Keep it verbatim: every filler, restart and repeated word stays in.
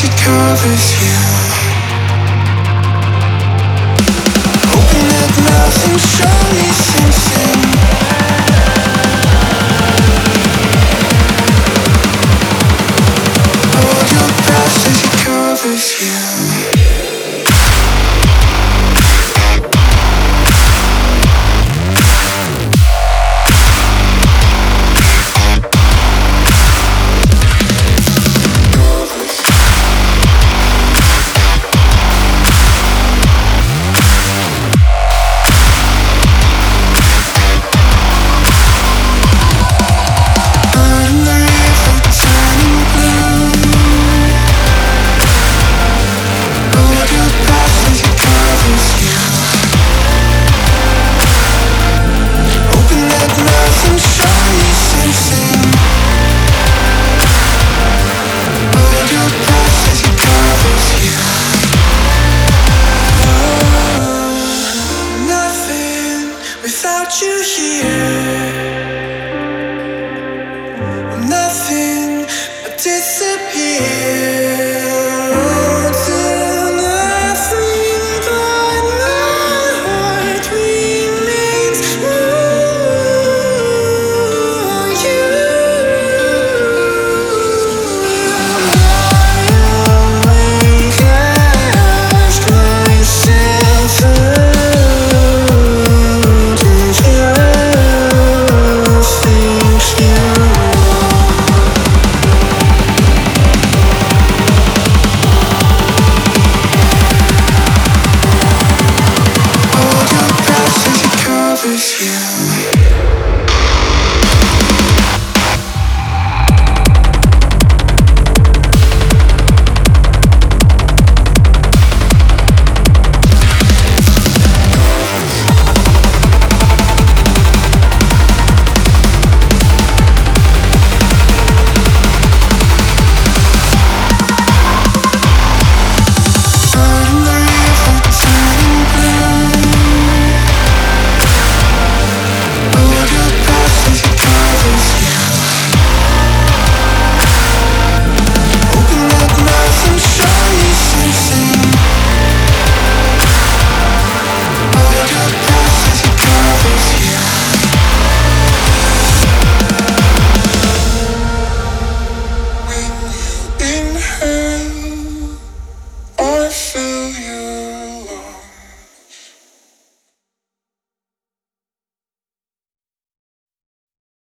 it covers you. Open that mouth and show me something. Hold your breath as it covers you. Without you here, I'm nothing but disappear. To nothing but my heart remains you. I awake, ask myself I feel you.